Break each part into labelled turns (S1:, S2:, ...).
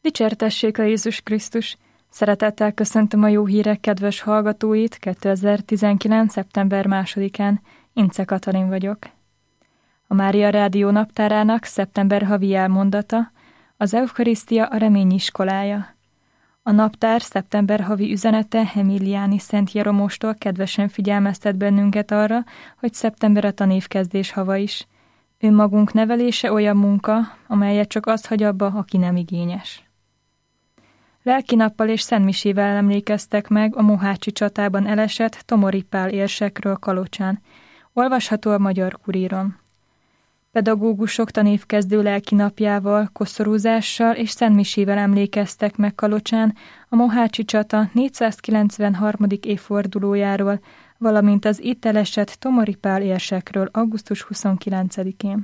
S1: Dicsértessék a Jézus Krisztus! Szeretettel köszöntöm a jó hírek kedves hallgatóit 2019. szeptember 2-án. Ince Katalin vagyok. A Mária Rádió naptárának szeptember havi elmondata: az Eucharisztia a remény iskolája. A naptár szeptember havi üzenete Emiliáni Szent Jeromostól kedvesen figyelmeztet bennünket arra, hogy szeptember a tanévkezdés hava is. Önmagunk nevelése olyan munka, amelyet csak azt hagy abba, aki nem igényes. Lelkinappal és szentmisével emlékeztek meg a mohácsi csatában elesett Tomori Pál érsekről Kalocsán. Olvasható a Magyar Kuríron. Pedagógusok tanévkezdő lelkinapjával, koszorúzással és szentmisével emlékeztek meg Kalocsán a mohácsi csata 493. évfordulójáról, valamint az itt elesett Tomori Pál érsekről augusztus 29-én.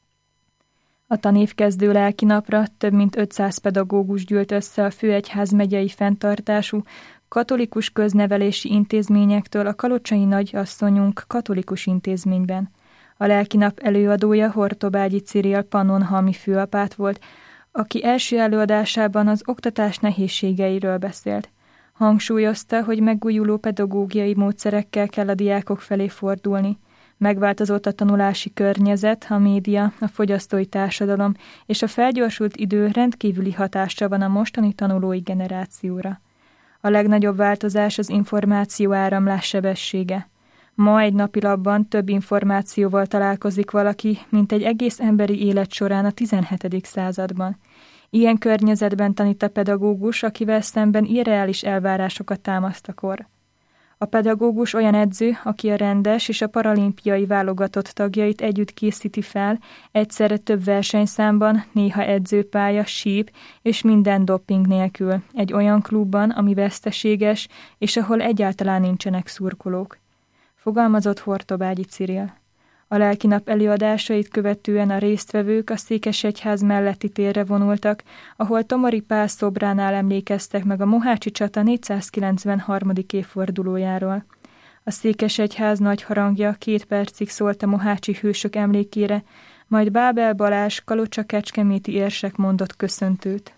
S1: A tanévkezdő lelkinapra több mint 500 pedagógus gyűlt össze a Főegyház megyei fenntartású katolikus köznevelési intézményektől a Kalocsai Nagyasszonyunk katolikus intézményben. A lelkinap előadója Hortobágyi Cirill pannonhalmi főapát volt, aki első előadásában az oktatás nehézségeiről beszélt. Hangsúlyozta, hogy megújuló pedagógiai módszerekkel kell a diákok felé fordulni. Megváltozott a tanulási környezet, a média, a fogyasztói társadalom és a felgyorsult idő rendkívüli hatása van a mostani tanulói generációra. A legnagyobb változás az információ áramlás sebessége. Ma egy napilapban több információval találkozik valaki, mint egy egész emberi élet során a 17. században. Ilyen környezetben tanít a pedagógus, akivel szemben irreális elvárásokat támasztakor. A pedagógus olyan edző, aki a rendes és a paralimpiai válogatott tagjait együtt készíti fel, egyszerre több versenyszámban, néha edzőpálya, síp és minden dopping nélkül, egy olyan klubban, ami veszteséges, és ahol egyáltalán nincsenek szurkolók. Fogalmazott Hortobágyi Cirill. A lelkinap előadásait követően a résztvevők a Székesegyház melletti térre vonultak, ahol Tomori Pál szobránál emlékeztek meg a mohácsi csata 493. évfordulójáról. A Székesegyház nagy harangja 2 percig szólt a mohácsi hősök emlékére, majd Bábel Balázs kalocsa-kecskeméti érsek mondott köszöntőt.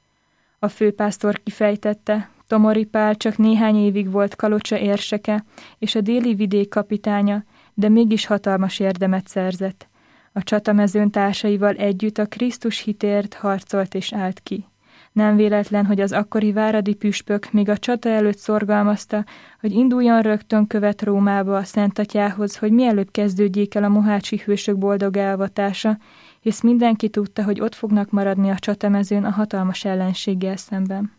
S1: A főpásztor kifejtette, Tomori Pál csak néhány évig volt Kalocsa érseke és a déli vidék kapitánya, de mégis hatalmas érdemet szerzett. A csatamezőn társaival együtt a Krisztus hitért harcolt és állt ki. Nem véletlen, hogy az akkori váradi püspök még a csata előtt szorgalmazta, hogy induljon rögtön követ Rómába a Szentatyához, hogy mielőbb kezdődjék el a mohácsi hősök boldog elavatása, hisz mindenki tudta, hogy ott fognak maradni a csatamezőn a hatalmas ellenséggel szemben.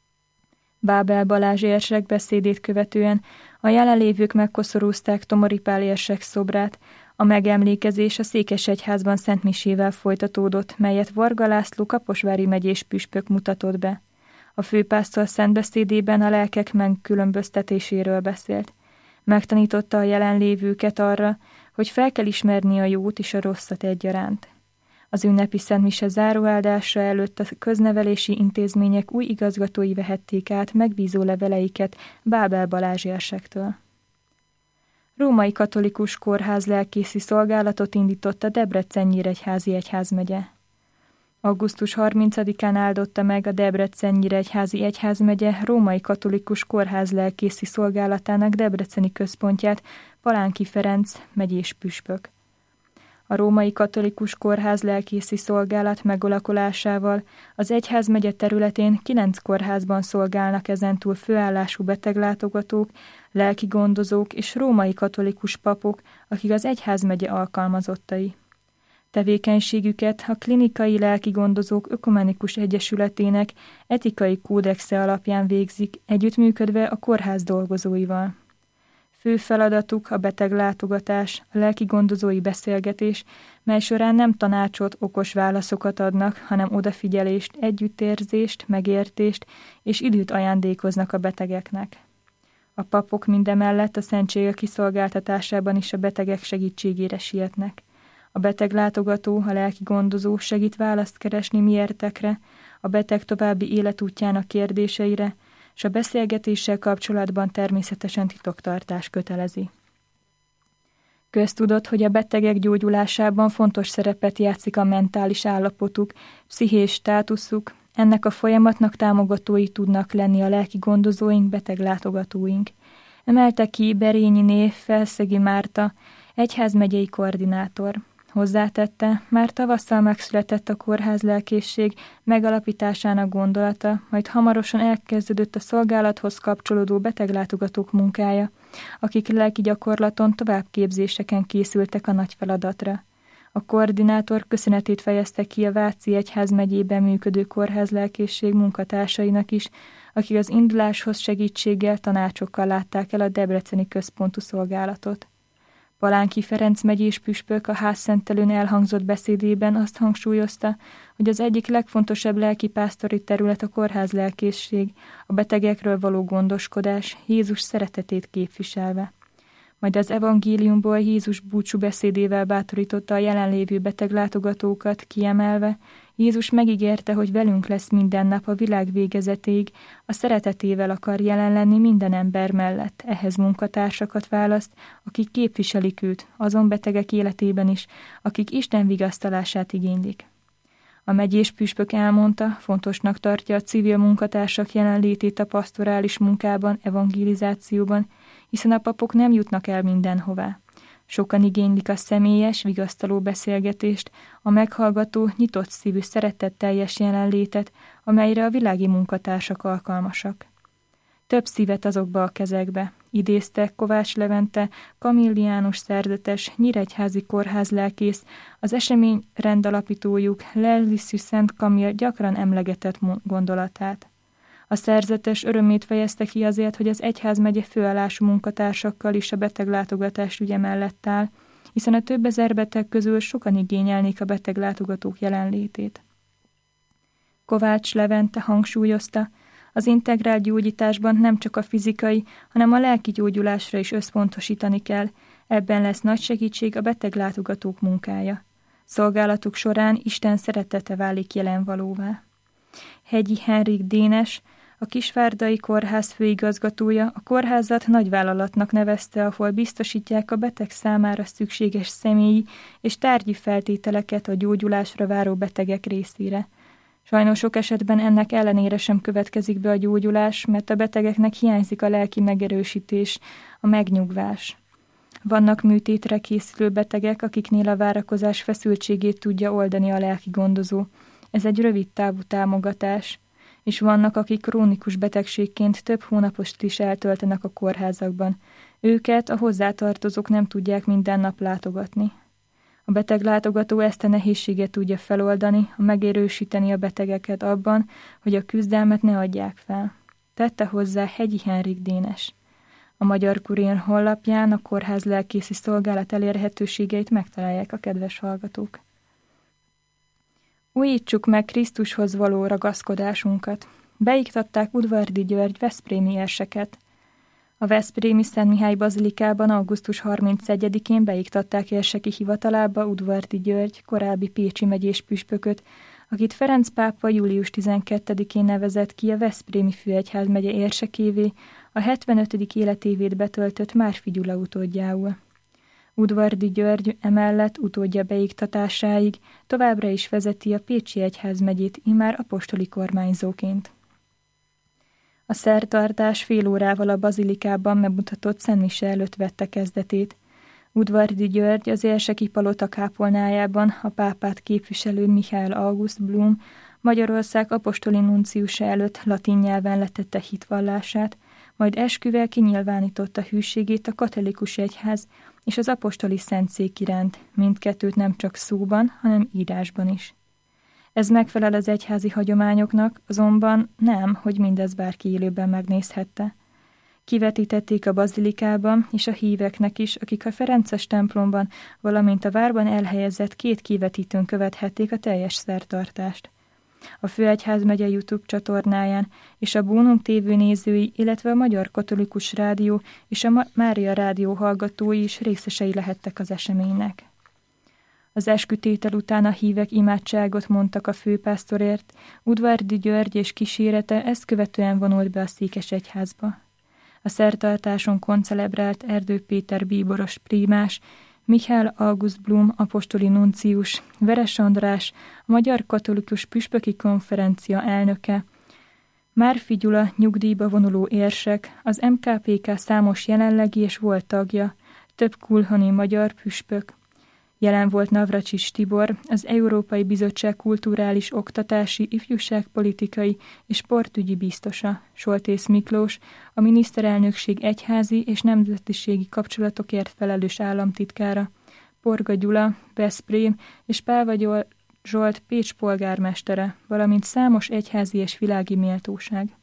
S1: Bábel Balázs érsek beszédét követően a jelenlévők megkoszorúzták Tomori Pál érsek szobrát, a megemlékezés a Székesegyházban szentmisével folytatódott, melyet Varga László kaposvári megyés püspök mutatott be. A főpásztor szentbeszédében a lelkek megkülönböztetéséről beszélt. Megtanította a jelenlévőket arra, hogy fel kell ismerni a jót és a rosszat egyaránt. Az ünnepi szentmise záróáldása előtt a köznevelési intézmények új igazgatói vehették át megbízó leveleiket Bábel Balázs érsektől. Római katolikus kórház lelkészi szolgálatot indított a Debrecen-Nyíregyházi egyházmegye. Augusztus 30-án áldotta meg a Debrecen-Nyíregyházi egyházmegye Római katolikus kórház lelkészi szolgálatának debreceni központját Palánki Ferenc megyés püspök. A Római Katolikus Kórház lelkészi szolgálat megalakulásával az egyházmegye területén 9 kórházban szolgálnak ezentúl főállású beteglátogatók, lelkigondozók és római katolikus papok, akik az egyházmegye alkalmazottai. Tevékenységüket a Klinikai Lelkigondozók Ökumenikus Egyesületének etikai kódexe alapján végzik, együttműködve a kórház dolgozóival. Fő feladatuk a beteglátogatás, a lelkigondozói beszélgetés, mely során nem tanácsot, okos válaszokat adnak, hanem odafigyelést, együttérzést, megértést és időt ajándékoznak a betegeknek. A papok mindemellett a szentségek kiszolgáltatásában is a betegek segítségére sietnek. A beteglátogató, a lelkigondozó segít választ keresni miértekre, a beteg további életútjának kérdéseire, és a beszélgetéssel kapcsolatban természetesen titoktartás kötelezi. Köztudott, hogy a betegek gyógyulásában fontos szerepet játszik a mentális állapotuk, pszichés státuszuk, Ennek a folyamatnak támogatói tudnak lenni a lelki gondozóink, beteglátogatóink. Emelte ki Berényiné Felszegi Márta, egyházmegyei koordinátor. Hozzátette, már tavasszal megszületett a kórházlelkészség megalapításának gondolata, majd hamarosan elkezdődött a szolgálathoz kapcsolódó beteglátogatók munkája, akik lelki gyakorlaton továbbképzéseken készültek a nagy feladatra. A koordinátor köszönetét fejezte ki a Váci egyházmegyében működő kórházlelkészség munkatársainak is, akik az induláshoz segítséggel, tanácsokkal látták el a debreceni központú szolgálatot. Palánki Ferenc megyés püspök a házszentelőn elhangzott beszédében azt hangsúlyozta, hogy az egyik legfontosabb lelkipásztori terület a kórházlelkészség, a betegekről való gondoskodás, Jézus szeretetét képviselve. Majd az evangéliumból Jézus búcsú beszédével bátorította a jelenlévő beteglátogatókat, kiemelve, Jézus megígérte, hogy velünk lesz minden nap a világ végezetéig, a szeretetével akar jelen lenni minden ember mellett, ehhez munkatársakat választ, akik képviselik őt, azon betegek életében is, akik Isten vigasztalását igénylik. A megyés püspök elmondta, fontosnak tartja a civil munkatársak jelenlétét a pasztorális munkában, evangelizációban, hiszen a papok nem jutnak el mindenhová. Sokan igénylik a személyes, vigasztaló beszélgetést, a meghallgató, nyitott szívű, szeretetteljes jelenlétet, amelyre a világi munkatársak alkalmasak. Több szívet azokba a kezekbe, idézte Kovács Levente, kamilliánus szerzetes, nyíregyházi kórházlelkész, az esemény rendalapítójuk Lelliszű Szent Kamil gyakran emlegetett gondolatát. A szerzetes örömét fejezte ki azért, hogy az egyházmegye főállású munkatársakkal is a beteglátogatás ügye mellett áll, hiszen a több ezer beteg közül sokan igényelnék a beteglátogatók jelenlétét. Kovács Levente hangsúlyozta, az integrált gyógyításban nem csak a fizikai, hanem a lelki gyógyulásra is összpontosítani kell, ebben lesz nagy segítség a beteglátogatók munkája. Szolgálatuk során Isten szeretete válik jelenvalóvá. Hegyi Henrik Dénes, a Kisvárdai Kórház főigazgatója a kórházat nagyvállalatnak nevezte, ahol biztosítják a beteg számára szükséges személyi és tárgyi feltételeket a gyógyulásra váró betegek részére. Sajnos sok esetben ennek ellenére sem következik be a gyógyulás, mert a betegeknek hiányzik a lelki megerősítés, a megnyugvás. Vannak műtétre készülő betegek, akiknél a várakozás feszültségét tudja oldani a lelki gondozó. Ez egy rövid távú támogatás, és vannak, akik krónikus betegségként több hónapost is eltöltenek a kórházakban. Őket a hozzátartozók nem tudják minden nap látogatni. A beteglátogató ezt a nehézséget tudja feloldani, megerősíteni a betegeket abban, hogy a küzdelmet ne adják fel. Tette hozzá Hegyi Henrik Dénes. A Magyar Kurier honlapján a kórház lelkészi szolgálat elérhetőségeit megtalálják a kedves hallgatók. Újítsuk meg Krisztushoz való ragaszkodásunkat. Beiktatták Udvardy György veszprémi érseket. A veszprémi Szent Mihály bazilikában augusztus 31-én beiktatták érseki hivatalába Udvardy György, korábbi pécsi megyés püspököt, akit Ferenc pápa július 12-én nevezett ki a veszprémi főegyházmegye érsekévé, a 75. életévét betöltött Márfi Gyula utódjául. Udvardy György emellett utódja beiktatásáig továbbra is vezeti a Pécsi egyházmegyét immár apostoli kormányzóként. A szertartás fél órával a bazilikában bemutatott szentmise előtt vette kezdetét. Udvardy György az érseki palota kápolnájában a pápát képviselő Michael August Blum Magyarország apostoli nunciusa előtt latin nyelven letette hitvallását, majd esküvel kinyilvánította hűségét a katolikus egyház és az apostoli szentszék iránt, mindkettőt nem csak szóban, hanem írásban is. Ez megfelel az egyházi hagyományoknak, azonban nem, hogy mindez bárki élőben megnézhette. Kivetítették a bazilikában, és a híveknek is, akik a Ferences templomban, valamint a várban elhelyezett 2 kivetítőn követhették a teljes szertartást. A Főegyházmegye YouTube csatornáján és a Bónum TV nézői, illetve a Magyar Katolikus Rádió és a Mária Rádió hallgatói is részesei lehettek az eseménynek. Az eskütétel után a hívek imádságot mondtak a főpásztorért, Udvardy György és kísérete ezt követően vonult be a Székesegyházba. A szertartáson koncelebrált Erdő Péter bíboros prímás, Michael August Blum apostoli nuncius, Veres András, a Magyar Katolikus Püspöki Konferencia elnöke, Márfi Gyula nyugdíjba vonuló érsek, az MKPK számos jelenlegi és volt tagja, több kulhoni magyar püspök. Jelen volt Navracsics Tibor, az Európai Bizottság kulturális, oktatási, ifjúságpolitikai és sportügyi biztosa, Soltész Miklós, a miniszterelnökség egyházi és nemzetiségi kapcsolatokért felelős államtitkára, Porga Gyula, Veszprém és Pálva Zsolt Pécs polgármestere, valamint számos egyházi és világi méltóság.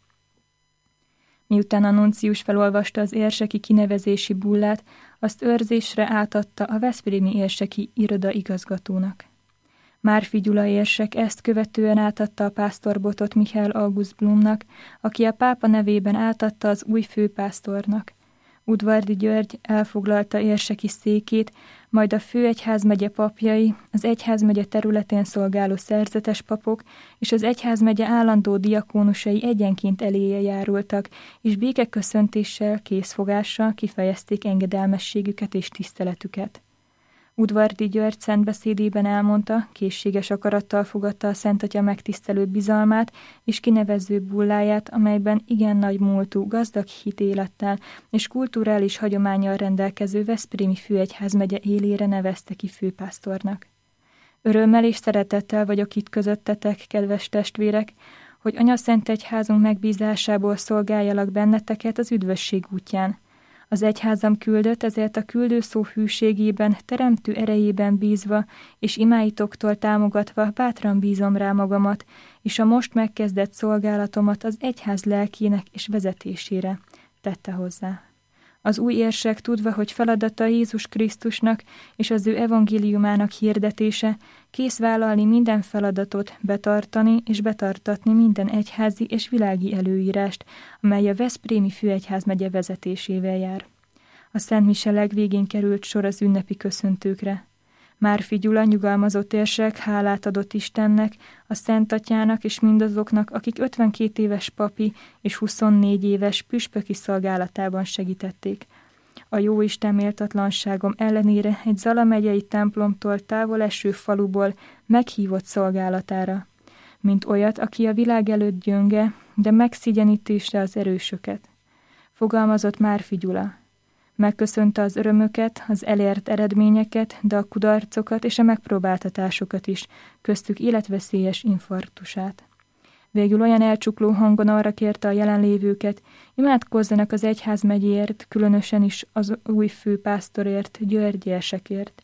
S1: Miután a nuncius felolvasta az érseki kinevezési bullát, azt őrzésre átadta a veszprémi érseki iroda igazgatónak. Márfi Gyula érsek ezt követően átadta a pásztorbotot Michael August Blumnak, aki a pápa nevében átadta az új főpásztornak. Udvardy György elfoglalta érseki székét, majd a főegyházmegye papjai, az egyházmegye területén szolgáló szerzetes papok és az egyházmegye állandó diakónusai egyenként eléje járultak, és békeköszöntéssel, készfogással kifejezték engedelmességüket és tiszteletüket. Udvardy György szentbeszédében elmondta, készséges akarattal fogadta a Szentatya megtisztelő bizalmát és kinevező bulláját, amelyben igen nagy múltú, gazdag hitélettel és kulturális hagyománnyal rendelkező veszprémi főegyházmegye élére nevezte ki főpásztornak. Örömmel és szeretettel vagyok itt közöttetek, kedves testvérek, hogy Anyaszentegyházunk megbízásából szolgáljalak benneteket az üdvösség útján. Az egyházam küldött, ezért a küldőszó hűségében, teremtő erejében bízva, és imáitoktól támogatva bátran bízom rá magamat, és a most megkezdett szolgálatomat az egyház lelkének és vezetésére, tette hozzá. Az új érsek tudva, hogy feladata Jézus Krisztusnak és az ő evangéliumának hirdetése, kész vállalni minden feladatot, betartani és betartatni minden egyházi és világi előírást, amely a veszprémi főegyházmegye vezetésével jár. A Szent Mise legvégén került sor az ünnepi köszöntőkre. Márfi Gyula nyugalmazott érsek hálát adott Istennek, a Szent Atyának és mindazoknak, akik 52 éves papi és 24 éves püspöki szolgálatában segítették. A jóisten méltatlanságom ellenére egy Zala megyei templomtól távol eső faluból meghívott szolgálatára, mint olyat, aki a világ előtt gyönge, de megszigyenítésre az erősöket. Fogalmazott Márfi Gyula. Megköszönte az örömöket, az elért eredményeket, de a kudarcokat és a megpróbáltatásokat is, köztük életveszélyes infarktusát. Végül olyan elcsukló hangon arra kérte a jelenlévőket, imádkozzanak az egyházmegyéért, különösen is az új főpásztorért, György érsekért.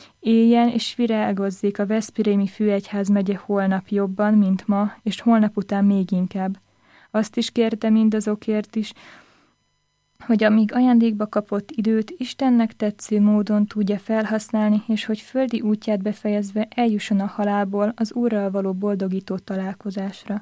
S1: Éljen és virágozzék a veszprémi főegyházmegye holnap jobban, mint ma, és holnap után még inkább. Azt is kérte mindazokért is, hogy amíg ajándékba kapott időt Istennek tetsző módon tudja felhasználni, és hogy földi útját befejezve eljusson a halálból az Úrral való boldogító találkozásra.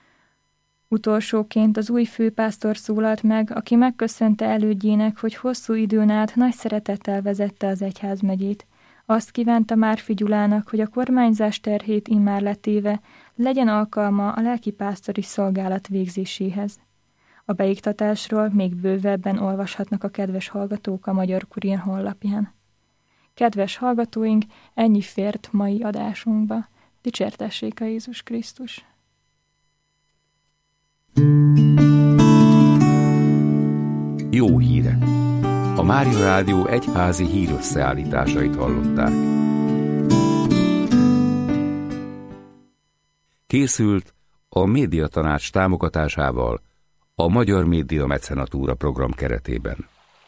S1: Utolsóként az új főpásztor szólalt meg, aki megköszönte elődjének, hogy hosszú időn át nagy szeretettel vezette az egyházmegyét. Azt kívánta Márfi Gyulának, hogy a kormányzás terhét immár letéve legyen alkalma a lelkipásztori szolgálat végzéséhez. A beiktatásról még bővebben olvashatnak a kedves hallgatók a Magyar Kurier honlapján. Kedves hallgatóink, ennyi fért mai adásunkba. Dicsértessék a Jézus Krisztus!
S2: Jó hírek! A Mária Rádió egyházi hírösszeállításait hallották. Készült a Médiatanács támogatásával a Magyar Média Mecenatúra program keretében.